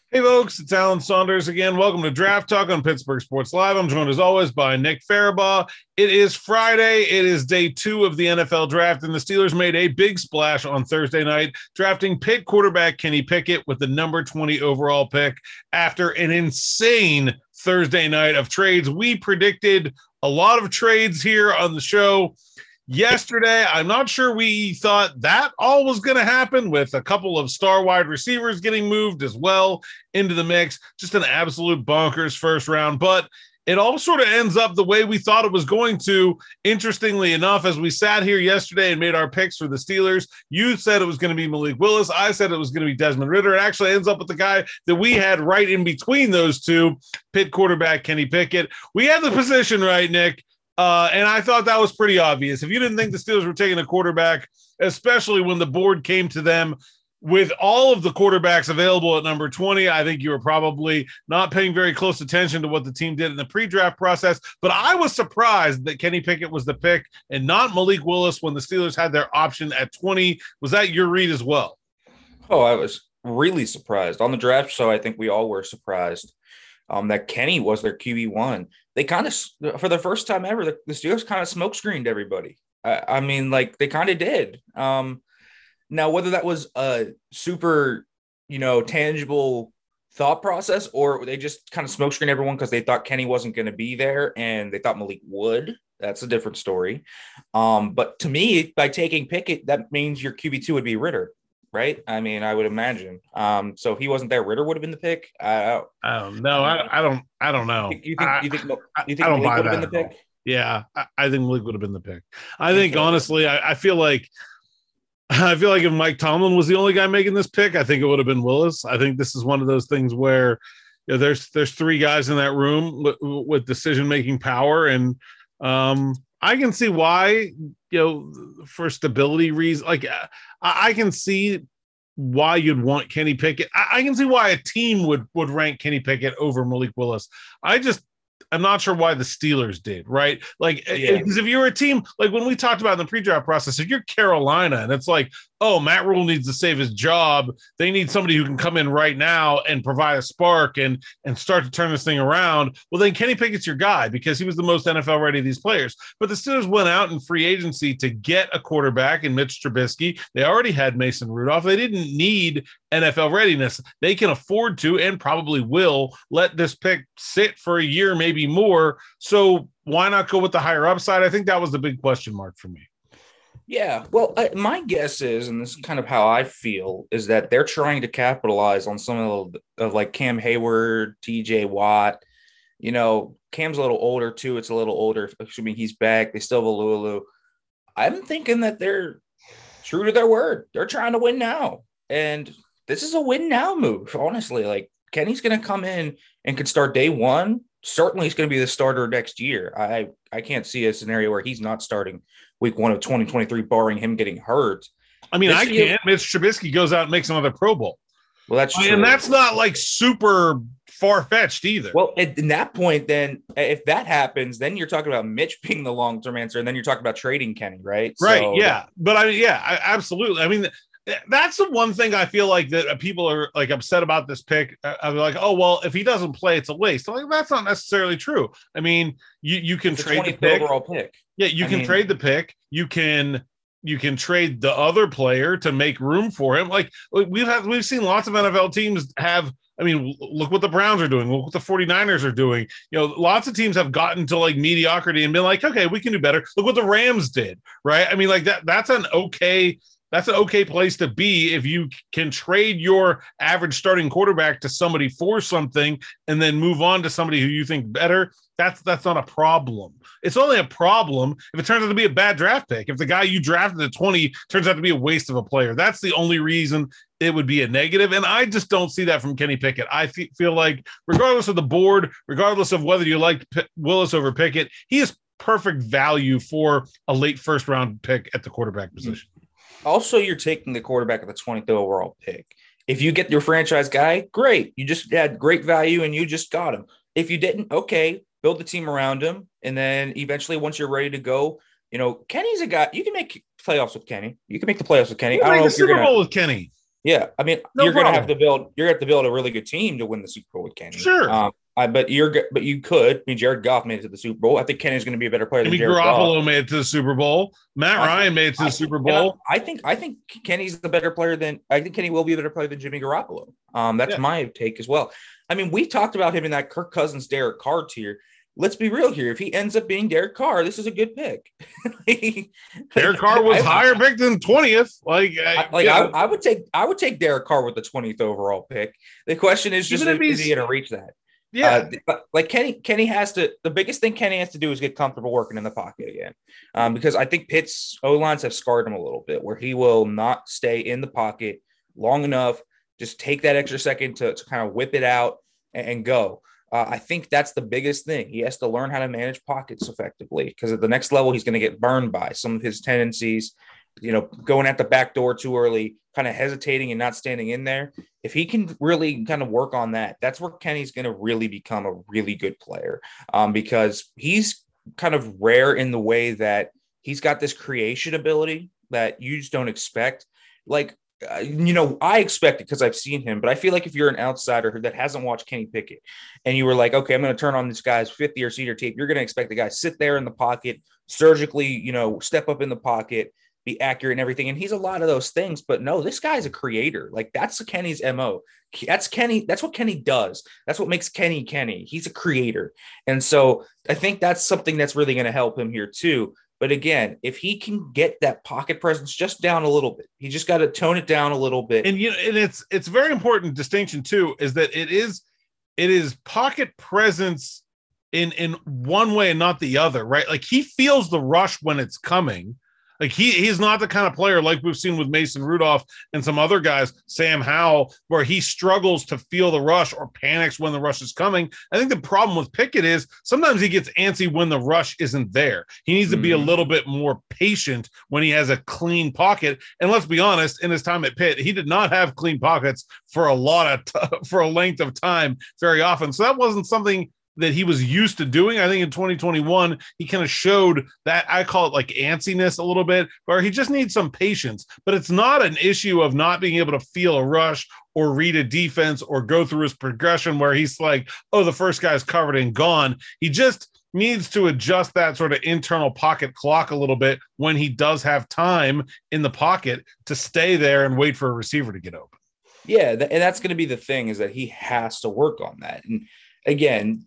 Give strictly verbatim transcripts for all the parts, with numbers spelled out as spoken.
Hey folks, it's Alan Saunders again. Welcome to Draft Talk on Pittsburgh Sports Live. I'm joined as always by Nick Farabaugh. It is Friday. It is day two of the N F L draft, and the Steelers made a big splash on Thursday night, drafting Pitt quarterback Kenny Pickett with the number twenty overall pick after an insane Thursday night of trades. We predicted a lot of trades here on the show yesterday. I'm not sure we thought that all was going to happen, with a couple of star wide receivers getting moved as well into the mix. Just an absolute bonkers first round, but it all sort of ends up the way we thought it was going to. Interestingly enough, as we sat here yesterday and made our picks for the Steelers, you said it was going to be Malik Willis. I said it was going to be Desmond Ridder. It actually ends up with the guy that we had right in between those two, Pitt quarterback Kenny Pickett. We had the position right, Nick. Uh, and I thought that was pretty obvious. If you didn't think the Steelers were taking a quarterback, especially when the board came to them with all of the quarterbacks available at number twenty, I think you were probably not paying very close attention to what the team did in the pre-draft process. But I was surprised that Kenny Pickett was the pick and not Malik Willis when the Steelers had their option at twenty. Was that your read as well? Oh, I was really surprised. On the draft show, I think we all were surprised um, that Kenny was their Q B one. They kind of, for the first time ever, the, the Steelers kind of smoke screened everybody. I, I mean, like, they kind of did. Um, now, whether that was a super, you know, tangible thought process, or they just kind of smoke screened everyone because they thought Kenny wasn't going to be there and they thought Malik would, that's a different story. Um, but to me, by taking Pickett, that means your Q B two would be Ridder. Right? I mean, I would imagine. Um, so if he wasn't there, Ridder would have been the pick. I, I don't know. I, I don't. I don't know. You think? You think? I, you think I don't Malik buy would that have been the pick? Yeah, I, I think Malik would have been the pick. I think honestly, I, I feel like I feel like if Mike Tomlin was the only guy making this pick, I think it would have been Willis. I think this is one of those things where, you know, there's there's three guys in that room with, with decision making power, and um, I can see why. You know, for stability reasons, like I, I can see why you'd want Kenny Pickett. I, I can see why a team would would rank Kenny Pickett over Malik Willis. I just I'm not sure why the Steelers did, right? Like, because yeah. if you're a team, like when we talked about in the pre-draft process, if you're Carolina and it's like, oh, Matt Rule needs to save his job, they need somebody who can come in right now and provide a spark and and start to turn this thing around. Well, then Kenny Pickett's your guy because he was the most N F L ready of these players. But the Steelers went out in free agency to get a quarterback in Mitch Trubisky. They already had Mason Rudolph. They didn't need N F L readiness. They can afford to and probably will let this pick sit for a year, maybe more. So why not go with the higher upside? I think that was the big question mark for me. Yeah, well, I, my guess is, and this is kind of how I feel, is that they're trying to capitalize on some of, the, of like Cam Hayward, T J Watt. You know, Cam's a little older too. It's a little older. Assuming he's back, they still have a Lulu. I'm thinking that they're true to their word. They're trying to win now, and this is a win now move. Honestly, like Kenny's going to come in and could start day one. Certainly, he's going to be the starter next year. I I can't see a scenario where he's not starting week one of twenty twenty-three, barring him getting hurt. I mean, this I can't. Year, Mitch Trubisky goes out and makes another Pro Bowl. Well, that's true. And that's not like super far-fetched either. Well, at in that point, then if that happens, then you're talking about Mitch being the long-term answer, and then you're talking about trading Kenny, right? Right, so, yeah. But I mean, yeah, I, absolutely. I mean, that's the one thing I feel like that people are like upset about this pick. I'm like, oh, well, if he doesn't play, it's a waste. I'm like, that's not necessarily true. I mean, you, you can trade the pick. Overall pick. Yeah, you I can mean, trade the pick. You can you can trade the other player to make room for him. Like we've had, we've seen lots of N F L teams have. I mean, look what the Browns are doing. Look what the 49ers are doing. You know, lots of teams have gotten to like mediocrity and been like, okay, we can do better. Look what the Rams did, right? I mean, like that. That's an okay. That's an okay place to be if you can trade your average starting quarterback to somebody for something and then move on to somebody who you think better. That's that's not a problem. It's only a problem if it turns out to be a bad draft pick. If the guy you drafted at twenty turns out to be a waste of a player, that's the only reason it would be a negative. And I just don't see that from Kenny Pickett. I f- feel like regardless of the board, regardless of whether you like P- Willis over Pickett, he is perfect value for a late first round pick at the quarterback position. Also, you're taking the quarterback at the twentieth overall pick. If you get your franchise guy, great. You just had great value and you just got him. If you didn't, okay, build the team around him. And then eventually, once you're ready to go, you know, Kenny's a guy. You can make playoffs with Kenny. You can make the playoffs with Kenny. We'll I don't know the if you're Super gonna, Bowl with Kenny. Yeah, I mean, No you're going to problem. have to build. You're going to have to build a really good team to win the Super Bowl with Kenny. Sure. Um, I but you're but you could. I mean, Jared Goff made it to the Super Bowl. I think Kenny's going to be a better player than Jimmy Jared Goff. Garoppolo made it to the Super Bowl. Matt I Ryan think, made it to I the Super think, and I, Bowl. I think I think Kenny's the better player than I think Kenny will be a better player than Jimmy Garoppolo. Um, that's Yeah. my take as well. I mean, we talked about him in that Kirk Cousins, Derek Carr tier. Let's be real here. If he ends up being Derek Carr, this is a good pick. like, Derek Carr was I, higher picked than twentieth. Like, I, like yeah. I, I would take I would take Derek Carr with the twentieth overall pick. The question is just if, is he going to reach that? Yeah, uh, like Kenny, Kenny has to. The biggest thing Kenny has to do is get comfortable working in the pocket again, um, because I think Pitt's O lines have scarred him a little bit, where he will not stay in the pocket long enough. Just take that extra second to, to kind of whip it out and, and go. Uh, I think that's the biggest thing. He has to learn how to manage pockets effectively, because at the next level, he's going to get burned by some of his tendencies. You know, going at the back door too early, kind of hesitating and not standing in there. If he can really kind of work on that, that's where Kenny's going to really become a really good player, um, because he's kind of rare in the way that he's got this creation ability that you just don't expect. Like, uh, you know, I expect it because I've seen him, but I feel like if you're an outsider that hasn't watched Kenny Pickett and you were like, okay, I'm going to turn on this guy's fifth year senior tape, you're going to expect the guy to sit there in the pocket, surgically, you know, step up in the pocket, be accurate and everything. And he's a lot of those things, but no, this guy's a creator. Like, that's Kenny's M O. That's Kenny. That's what Kenny does. That's what makes Kenny Kenny. He's a creator. And so I think that's something that's really going to help him here too. But again, if he can get that pocket presence just down a little bit, he just got to tone it down a little bit. And you know, and it's it's very important distinction too, is that it is it is pocket presence in in one way and not the other, right? Like, he feels the rush when it's coming. Like, he he's not the kind of player like we've seen with Mason Rudolph and some other guys, Sam Howell, where he struggles to feel the rush or panics when the rush is coming. I think the problem with Pickett is sometimes he gets antsy when the rush isn't there. He needs to be a little bit more patient when he has a clean pocket. And let's be honest, in his time at Pitt, he did not have clean pockets for a lot of t- for a length of time very often. So that wasn't something that he was used to doing. I think in twenty twenty-one, he kind of showed that, I call it like antsiness a little bit, where he just needs some patience. But it's not an issue of not being able to feel a rush or read a defense or go through his progression where he's like, oh, the first guy's covered and gone. He just needs to adjust that sort of internal pocket clock a little bit when he does have time in the pocket to stay there and wait for a receiver to get open. Yeah, th- and that's going to be the thing, is that he has to work on that. And again,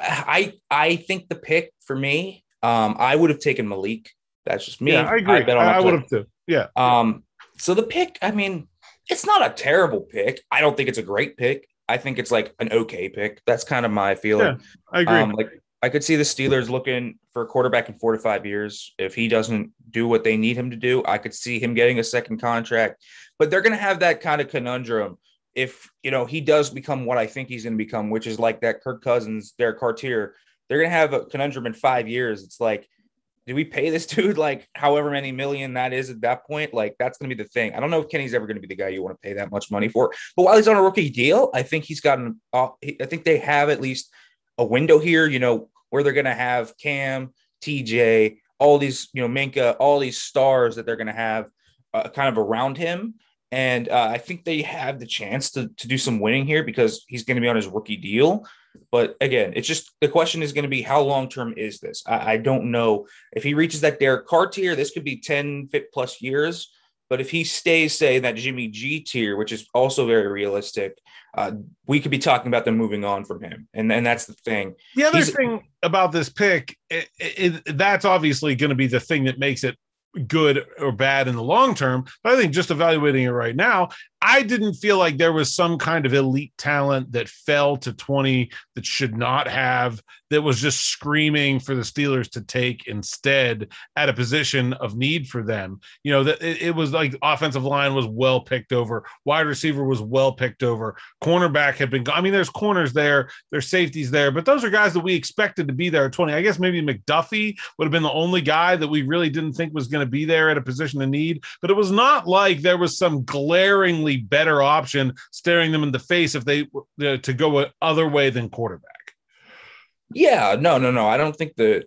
I, I I think the pick for me, um, I would have taken Malik. That's just me. Yeah, I agree. I, I would have too. Yeah. Um. So the pick, I mean, it's not a terrible pick. I don't think it's a great pick. I think it's like an okay pick. That's kind of my feeling. Yeah, I agree. Um, like, I could see the Steelers looking for a quarterback in four to five years. If he doesn't do what they need him to do, I could see him getting a second contract. But they're going to have that kind of conundrum. If, you know, he does become what I think he's going to become, which is like that Kirk Cousins, Derek Carr tier, they're going to have a conundrum in five years. It's like, do we pay this dude like however many million that is at that point? Like, that's going to be the thing. I don't know if Kenny's ever going to be the guy you want to pay that much money for. But while he's on a rookie deal, I think he's gotten, uh, I think they have at least a window here, you know, where they're going to have Cam, T J, all these, you know, Minka, all these stars that they're going to have uh, kind of around him. And uh, I think they have the chance to, to do some winning here because he's going to be on his rookie deal. But again, it's just the question is going to be how long-term is this? I, I don't know. If he reaches that Derek Carr tier, this could be ten fit plus years. But if he stays, say, that Jimmy G tier, which is also very realistic, uh, we could be talking about them moving on from him. And, and that's the thing. The other He's, thing about this pick, it, it, that's obviously going to be the thing that makes it good or bad in the long term. But I think just evaluating it right now, I didn't feel like there was some kind of elite talent that fell to twenty that should not have, that was just screaming for the Steelers to take instead at a position of need for them. You know, that it, it was like offensive line was well picked over, wide receiver was well picked over, cornerback had been, I mean, there's corners there, there's safeties there, but those are guys that we expected to be there at twenty. I guess maybe McDuffie would have been the only guy that we really didn't think was going to be there at a position of need, but it was not like there was some glaringly better option staring them in the face if they uh, to go a other way than quarterback. Yeah, no, no, no. I don't think the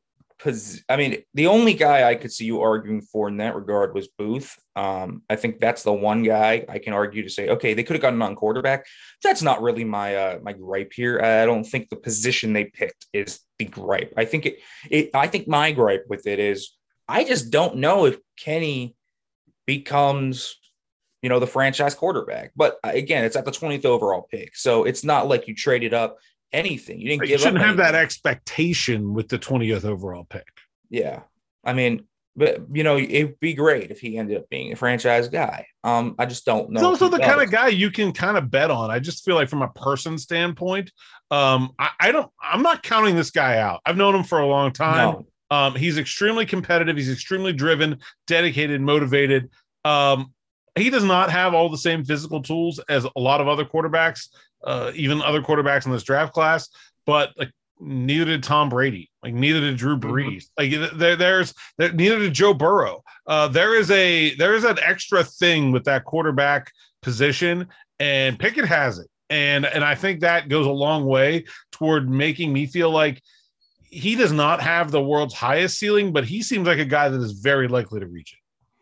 pos- I mean, the only guy I could see you arguing for in that regard was Booth. Um, I think that's the one guy I can argue to say, okay, they could have gotten on quarterback. That's not really my uh, my gripe here. I don't think the position they picked is the gripe. I think it, it. I think my gripe with it is I just don't know if Kenny becomes, you know, the franchise quarterback. But uh, again, it's at the twentieth overall pick, so it's not like you traded up anything. You didn't But give you shouldn't up have that anything. expectation with the twentieth overall pick. Yeah. I mean, but you know, it'd be great if he ended up being a franchise guy. Um, I just don't He's know if also he the kind of does. guy you can kind of bet on. I just feel like from a person standpoint, um, I, I don't I'm not counting this guy out. I've known him for a long time. No. Um, he's extremely competitive, he's extremely driven, dedicated, motivated. Um, he does not have all the same physical tools as a lot of other quarterbacks, uh, even other quarterbacks in this draft class, but like neither did Tom Brady, like neither did Drew Brees. Mm-hmm. Like there, there's there, neither did Joe Burrow. Uh, there is a there is an extra thing with that quarterback position, and Pickett has it, and and I think that goes a long way toward making me feel like he does not have the world's highest ceiling, but he seems like a guy that is very likely to reach it.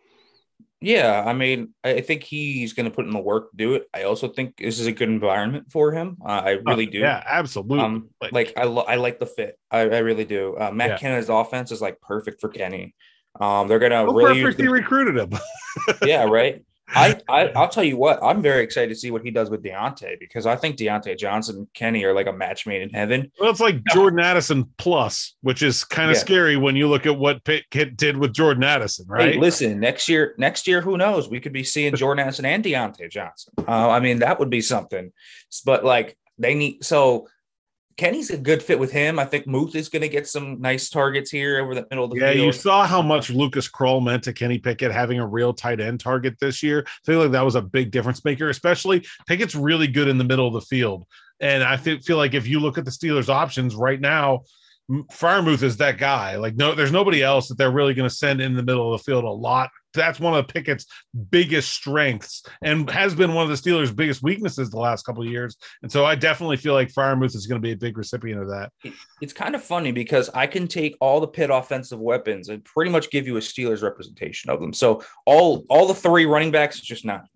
Yeah, I mean, I think he's going to put in the work to do it. I also think this is a good environment for him. Uh, I really uh, do. Yeah, absolutely. Um, like, like I, lo- I like the fit. I, I really do. Uh, Matt yeah. Canada's offense is like perfect for Kenny. Um, they're going to oh, really perfect. use He recruited him. yeah, right. I, I I'll tell you what, I'm very excited to see what he does with Deontay, because I think Deontay Johnson and Kenny are like a match made in heaven. Well, it's like Jordan Addison plus, which is kind of Yeah. scary when you look at what Pickett did with Jordan Addison, right? Hey, listen, next year, next year, who knows? We could be seeing Jordan Addison and Deontay Johnson. Uh, I mean, that would be something. But like they need so. Kenny's a good fit with him. I think Muth is going to get some nice targets here over the middle of the yeah, field. you saw how much Lucas Kroll meant to Kenny Pickett having a real tight end target this year. I feel like that was a big difference maker, especially Pickett's really good in the middle of the field. And I feel, feel like if you look at the Steelers' options right now, Freiermuth is that guy. Like, no, there's nobody else that they're really going to send in the middle of the field a lot. That's one of Pickett's biggest strengths and has been one of the Steelers' biggest weaknesses the last couple of years. And so I definitely feel like Freiermuth is going to be a big recipient of that. It, it's kind of funny because I can take all the Pitt offensive weapons and pretty much give you a Steelers representation of them. So all all the three running backs is just not.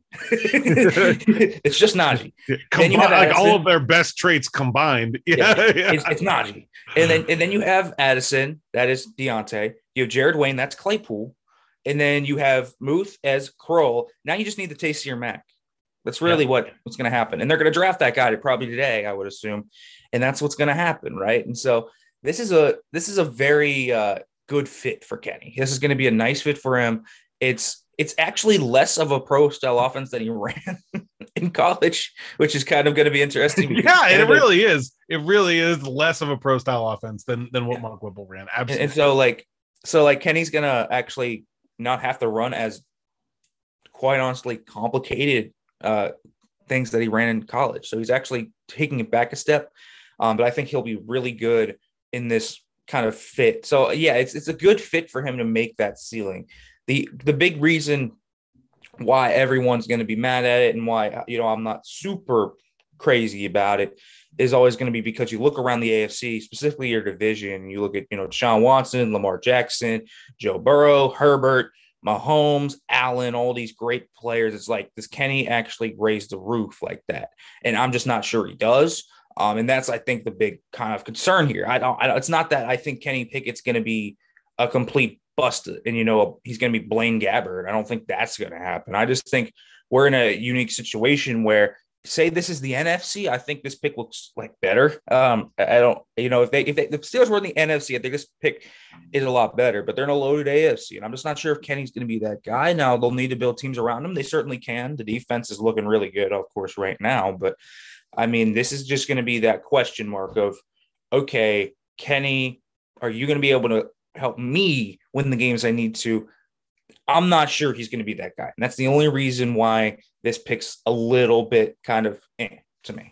It's just Najee. Combi- like Addison. All of their best traits combined. Yeah, yeah, yeah. It's, it's Najee. And then and then you have Addison, that is Deontay. You have Jared Wayne, that's Claypool. And then you have Muth as Kroll. Now you just need the Taysier Mack. That's really yeah. what, what's going to happen. And they're going to draft that guy probably today, I would assume. And that's what's going to happen, right? And so this is a this is a very uh, good fit for Kenny. This is going to be a nice fit for him. It's it's actually less of a pro style offense than he ran in college, which is kind of going to be interesting. Yeah, it really is. It really is less of a pro style offense than than what yeah. Mark Whipple ran. Absolutely. And, and so like so like Kenny's going to actually not have to run as, quite honestly, complicated uh, things that he ran in college. So he's actually taking it back a step. Um, but I think he'll be really good in this kind of fit. So yeah, it's it's a good fit for him to make that ceiling. The the big reason why everyone's going to be mad at it and why, you know, I'm not super crazy about it is always going to be because you look around the A F C, specifically your division, you look at, you know, Deshaun Watson, Lamar Jackson, Joe Burrow, Herbert, Mahomes, Allen, all these great players. It's like, does Kenny actually raise the roof like that? And I'm just not sure he does. Um, and that's, I think, the big kind of concern here. I don't, I don't, it's not that I think Kenny Pickett's going to be a complete bust and, you know, he's going to be Blaine Gabbert. I don't think that's going to happen. I just think we're in a unique situation where, say this is the N F C, I think this pick looks like better. Um, I don't, you know, if they if they, the Steelers were in the N F C, I think this pick is a lot better. But they're in a loaded A F C, and I'm just not sure if Kenny's going to be that guy. Now they'll need to build teams around him. They certainly can. The defense is looking really good, of course, right now. But I mean, this is just going to be that question mark of, okay, Kenny, are you going to be able to help me win the games I need to? I'm not sure he's going to be that guy. And that's the only reason why this pick's a little bit kind of eh, to me.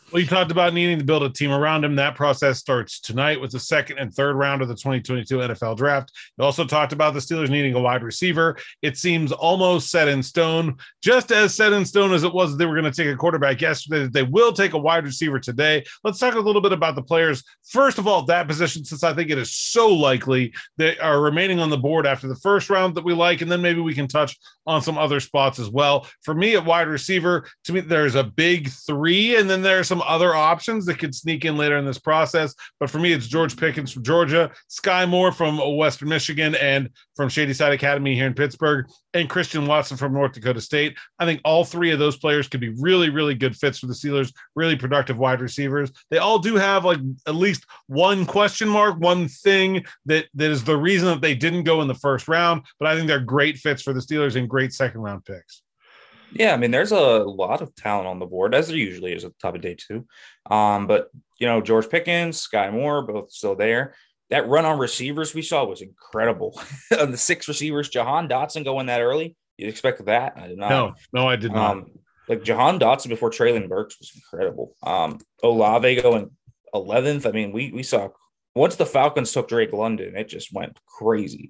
Well, you talked about needing to build a team around him. That process starts tonight with the second and third round of the twenty twenty-two N F L draft. You also talked about the Steelers needing a wide receiver. It seems almost set in stone, just as set in stone as it was they were going to take a quarterback yesterday. They will take a wide receiver today. Let's talk a little bit about the players. First of all, that position, since I think it is so likely they are remaining on the board after the first round that we like, and then maybe we can touch on some other spots as well. For me at wide receiver, to me, there's a big three, and then there are some other options that could sneak in later in this process. But for me, it's George Pickens from Georgia, Sky Moore from Western Michigan, and from Shady Side Academy here in Pittsburgh, and Christian Watson from North Dakota State. I think all three of those players could be really, really good fits for the Steelers, really productive wide receivers. They all do have like at least one question mark, one thing that, that is the reason that they didn't go in the first round, but I think they're great fits for the Steelers and great second round picks. Yeah, I mean, there's a lot of talent on the board, as there usually is at the top of day two. Um, but, you know, George Pickens, Sky Moore, both still there. That run on receivers we saw was incredible. The six receivers, Jahan Dotson going that early. You expected that? I did not. No, no, I did not. Um, like Jahan Dotson before Traylon Burks was incredible. Um, Olave going eleventh. I mean, we we saw once the Falcons took Drake London, it just went crazy.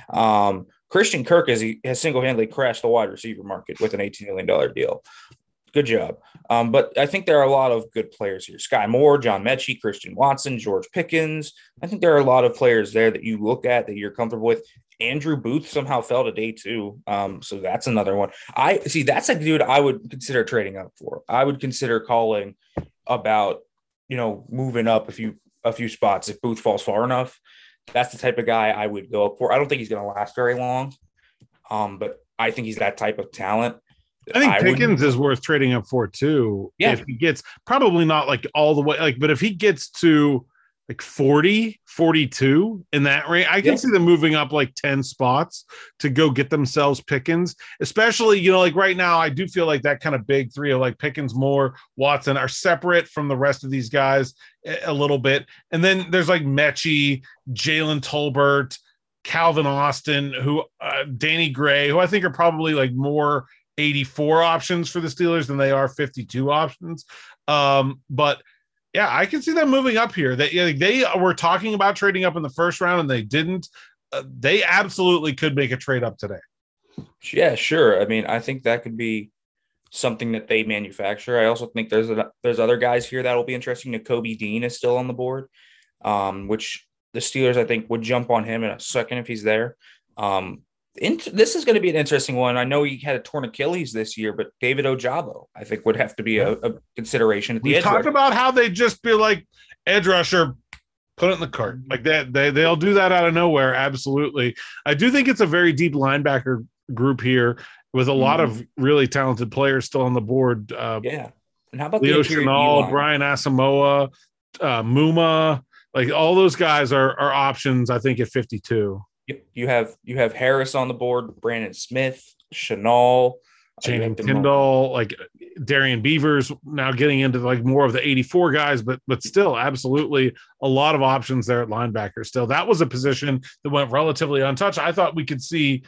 Um, Christian Kirk has, he has single-handedly crashed the wide receiver market with an eighteen million dollars deal. Good job. Um, but I think there are a lot of good players here. Sky Moore, John Mechie, Christian Watson, George Pickens. I think there are a lot of players there that you look at that you're comfortable with. Andrew Booth somehow fell to day two. Um, so that's another one. I see that's a dude I would consider trading up for. I would consider calling about, you know, moving up a few a few spots if Booth falls far enough. That's the type of guy I would go up for. I don't think he's going to last very long, um, but I think he's that type of talent. I think I Pickens is worth trading up for too. Yeah. If he gets probably not like all the way, like, but if he gets to like forty, forty-two in that range, I can yeah. see them moving up like ten spots to go get themselves Pickens, especially, you know, like right now, I do feel like that kind of big three of like Pickens, Moore, Watson are separate from the rest of these guys a little bit. And then there's like Mechie, Jalen Tolbert, Calvin Austin, who uh, Danny Gray, who I think are probably like more eighty-four options for the Steelers than they are fifty-two options. Um, but yeah, I can see them moving up here. They, they were talking about trading up in the first round and they didn't. Uh, they absolutely could make a trade up today. Yeah, sure. I mean, I think that could be something that they manufacture. I also think there's a, there's other guys here that will be interesting. Nakobe Dean is still on the board, um, which the Steelers, I think, would jump on him in a second if he's there. Um, In, this is going to be an interesting one. I know he had a torn Achilles this year, but David Ojabo, I think, would have to be a, a consideration at the we edge. Talked rusher. about how they just be like edge rusher, put it in the cart like that. They they'll do that out of nowhere. Absolutely, I do think it's a very deep linebacker group here with a lot mm-hmm. of really talented players still on the board. Uh, yeah, and how about Leo the Chenal, Brian Asamoah, uh, Muma, like all those guys are are options. I think at fifty-two. You have you have Harris on the board, Brandon Smith, Chenal, Channing Tindall, like Darian Beavers now getting into like more of the eighty-four guys, but but still absolutely a lot of options there at linebacker. Still, that was a position that went relatively untouched. I thought we could see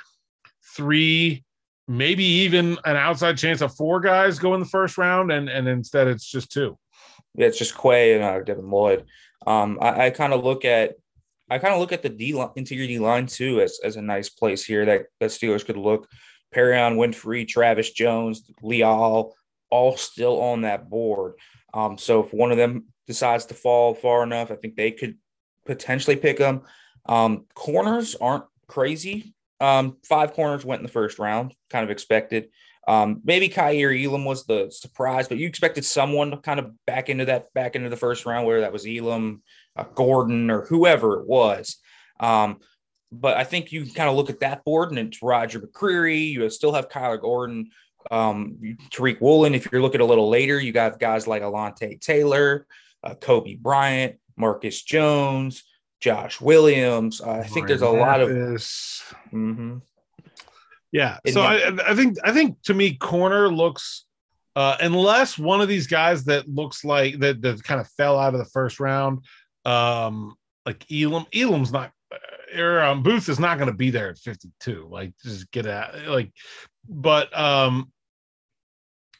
three, maybe even an outside chance of four guys go in the first round, and and instead it's just two. Yeah, it's just Quay and uh, Devin Lloyd. Um, I, I kind of look at. I kind of look at the D line, interior D line too, as, as a nice place here that, that Steelers could look. Perrion Winfrey, Travis Jones, Leal, all still on that board. Um, so if one of them decides to fall far enough, I think they could potentially pick them. Um, corners aren't crazy. Um, five corners went in the first round, kind of expected. Um, maybe Kaiir Elam was the surprise, but you expected someone to kind of back into that, back into the first round, whether that was Elam, uh, Gordon, or whoever it was. Um, but I think you kind of look at that board and it's Roger McCreary. You still have Kyler Gordon, um, Tariq Woolen. If you're looking a little later, you got guys like Alontae Taylor, uh, Kobe Bryant, Marcus Jones, Josh Williams. Uh, I think there's a lot of. Mm-hmm. Yeah, so I, I think I think to me, corner looks uh, unless one of these guys that looks like that that kind of fell out of the first round, um, like Elam. Elam's not. Or, um, Booth is not going to be there at fifty-two. Like, just get out. Like, but um,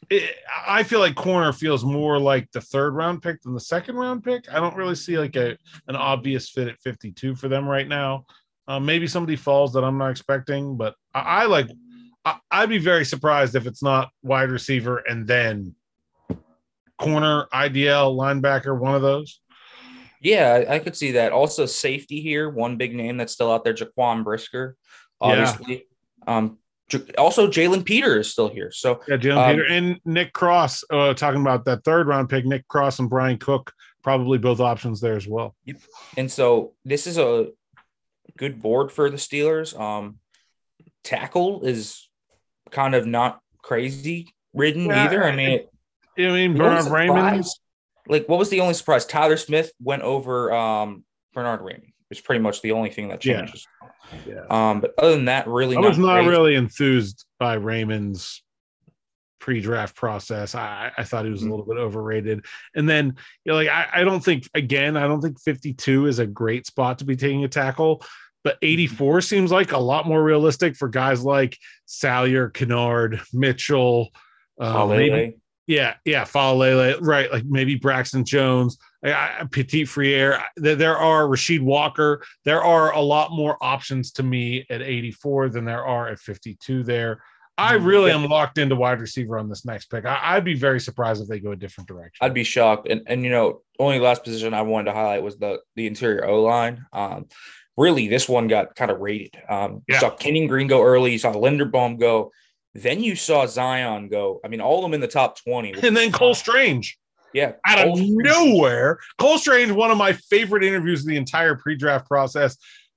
it, I feel like corner feels more like the third round pick than the second round pick. I don't really see like a an obvious fit at fifty-two for them right now. Uh, maybe somebody falls that I'm not expecting, but I, I like. I, I'd be very surprised if it's not wide receiver and then corner, I D L, linebacker, one of those. Yeah, I, I could see that. Also, safety here, one big name that's still out there, Jaquan Brisker, obviously. Yeah. Um, also, Jalen Peter is still here. So yeah, Jalen um, Peter and Nick Cross. Uh, talking about that third round pick, Nick Cross and Brian Cook, probably both options there as well. Yep. And so this is a good board for the Steelers. Um, tackle is kind of not crazy ridden yeah, either. I mean, it, I mean Bernard Raymond. Like, what was the only surprise? Tyler Smith went over um, Bernard Raymond. It's pretty much the only thing that changes. Yeah. yeah. Um, but other than that, really, I was not, not really enthused by Raymond's pre-draft process. I, I thought he was mm-hmm. a little bit overrated. And then, you know, like I, I don't think again, I don't think fifty-two is a great spot to be taking a tackle. But eighty-four mm-hmm. seems like a lot more realistic for guys like Salyer, Kennard, Mitchell, uh, maybe. Yeah, yeah, Falele, right? Like maybe Braxton Jones, I, Petit Friere. There are Rashid Walker. There are a lot more options to me at eighty-four than there are at fifty-two. There, I really yeah. am locked into wide receiver on this next pick. I, I'd be very surprised if they go a different direction. I'd be shocked. And and you know, only last position I wanted to highlight was the the interior O line. Um, really, this one got kind of rated. Um, yeah. You saw Kenyon Green go early. You saw Linderbaum go. Then you saw Zion go. I mean, all of them in the top twenty. And then Cole Strange. Yeah. Out Cole of Strange. nowhere. Cole Strange, one of my favorite interviews of the entire pre-draft process.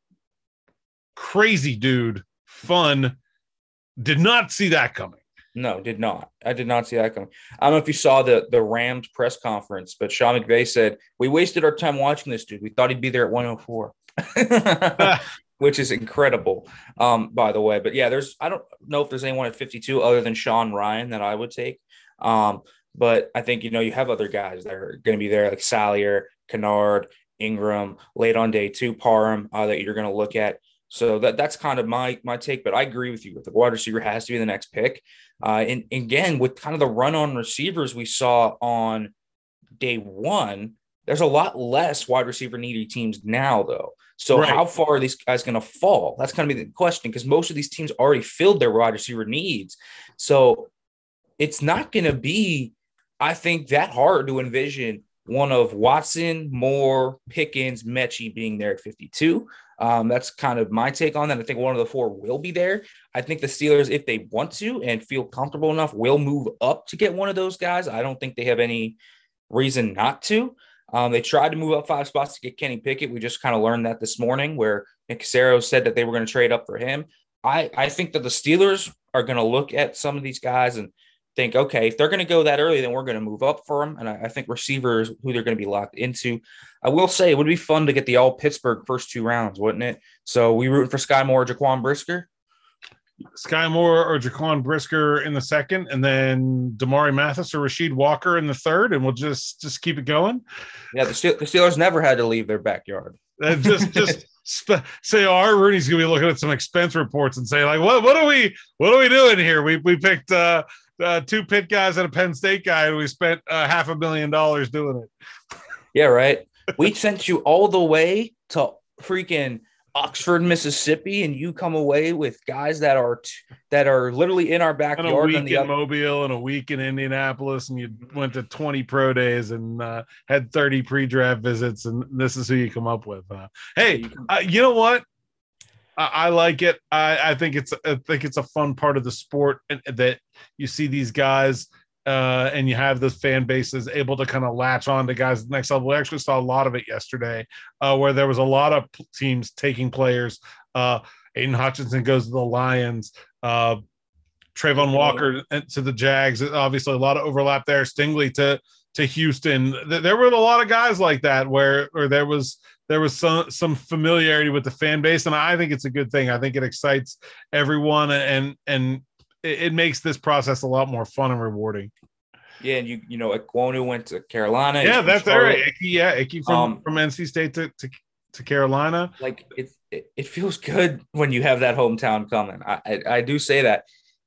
Crazy dude. Fun. Did not see that coming. No, did not. I did not see that coming. I don't know if you saw the, the Rams press conference, but Sean McVay said, we wasted our time watching this dude. We thought he'd be there at one oh four. Which is incredible, um, by the way. But yeah, there's I don't know if there's anyone at fifty-two other than Sean Ryan that I would take. Um, but I think, you know, you have other guys that are going to be there, like Salyer, Kennard, Ingram, late on day two, Parham, uh, that you're going to look at. So that that's kind of my my take. But I agree with you. The wide receiver has to be the next pick. Uh, and, and again, with kind of the run on receivers we saw on day one, there's a lot less wide receiver needy teams now, though. So right. how far are these guys going to fall? That's going to be the question, because most of these teams already filled their wide receiver needs. So it's not going to be, I think, that hard to envision one of Watson, Moore, Pickens, Mechie being there at fifty-two. Um, that's kind of my take on that. I think one of the four will be there. I think the Steelers, if they want to and feel comfortable enough, will move up to get one of those guys. I don't think they have any reason not to. Um, they tried to move up five spots to get Kenny Pickett. We just kind of learned that this morning, where Nick Caserio said that they were going to trade up for him. I, I think that the Steelers are going to look at some of these guys and think, okay, if they're going to go that early, then we're going to move up for them. And I, I think receivers who they're going to be locked into. I will say it would be fun to get the all Pittsburgh first two rounds, wouldn't it? So we rooting for Sky Moore, Jaquan Brisker. Sky Moore or Jaquan Brisker in the second, and then Damari Mathis or Rashid Walker in the third, and we'll just just keep it going. Yeah, the, Steel, the Steelers never had to leave their backyard. And just just sp- say, oh, our Rooney's gonna be looking at some expense reports and say, like, what what are we what are we doing here? We we picked uh, uh, two Pitt guys and a Penn State guy, and we spent uh, half a million dollars doing it. Yeah, right. We sent you all the way to freaking Oxford, Mississippi, and you come away with guys that are t- that are literally in our backyard. And a week and the in other- Mobile and a week in Indianapolis, and you went to twenty pro days and uh, had thirty pre-draft visits, and this is who you come up with. Uh, hey, uh, you know what? I, I like it. I, I think it's I think it's a fun part of the sport, and that you see these guys. Uh, and you have this fan bases able to kind of latch on to guys at the next level. We actually saw a lot of it yesterday, uh, where there was a lot of p- teams taking players. Uh, Aiden Hutchinson goes to the Lions. Uh, Trayvon Walker to the Jags. Obviously, a lot of overlap there. Stingley to to Houston. There were a lot of guys like that where, where there was there was some some familiarity with the fan base, and I think it's a good thing. I think it excites everyone, and and it makes this process a lot more fun and rewarding. Yeah, and you you know, Ekwonu went to Carolina. Yeah, that's right. Icky, yeah, Icky from, um, from N C State to, to, to Carolina. Like, it, it it feels good when you have that hometown coming. I, I I do say that.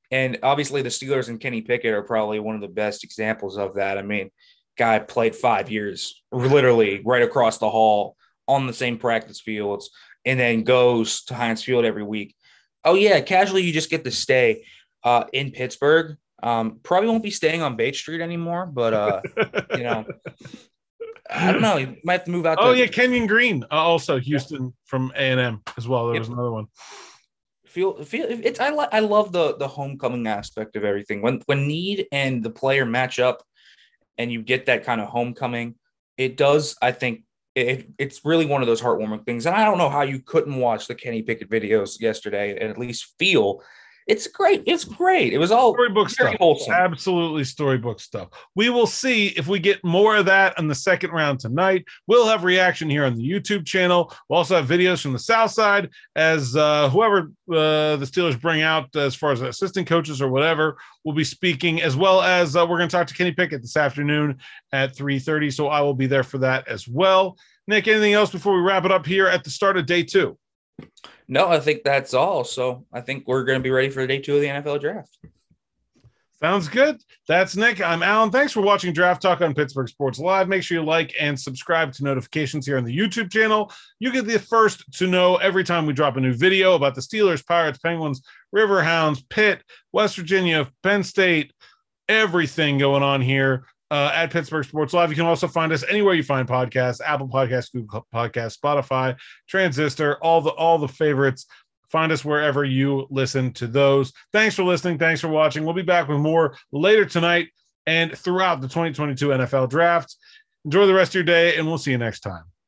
And obviously the Steelers and Kenny Pickett are probably one of the best examples of that. I mean, guy played five years literally right across the hall on the same practice fields and then goes to Heinz Field every week. Oh, yeah, casually you just get to stay uh, in Pittsburgh. Um, probably won't be staying on Bates Street anymore, but, uh, you know, I don't know. You might have to move out. Oh, to- yeah, Kenyon Green, uh, also Houston yeah. from A and M as well. There yep. was another one. Feel feel it's I like I love the the homecoming aspect of everything. When when need and the player match up, and you get that kind of homecoming, it does. I think it it's really one of those heartwarming things. And I don't know how you couldn't watch the Kenny Pickett videos yesterday and at least feel. It's great. It's great. It was all storybook stuff. Wholesome. Absolutely storybook stuff. We will see if we get more of that in the second round tonight. We'll have reaction here on the YouTube channel. We'll also have videos from the South Side as uh, whoever uh, the Steelers bring out as far as assistant coaches or whatever will be speaking, as well as uh, we're going to talk to Kenny Pickett this afternoon at three thirty. So I will be there for that as well. Nick, anything else before we wrap it up here at the start of day two? No, I think that's all. So I think we're going to be ready for day two of the N F L draft. Sounds good. That's Nick. I'm Alan. Thanks for watching Draft Talk on Pittsburgh Sports Live. Make sure you like and subscribe to notifications here on the YouTube channel. You get the first to know every time we drop a new video about the Steelers, Pirates, Penguins, Riverhounds, Pitt, West Virginia, Penn State, everything going on here. Uh, at Pittsburgh Sports Live. You can also find us anywhere you find podcasts: Apple Podcasts, Google Podcasts, Spotify, Transistor, all the all the favorites. Find us wherever you listen to those. Thanks for listening. Thanks for watching. We'll be back with more later tonight and throughout the twenty twenty-two N F L Draft. Enjoy the rest of your day, and we'll see you next time.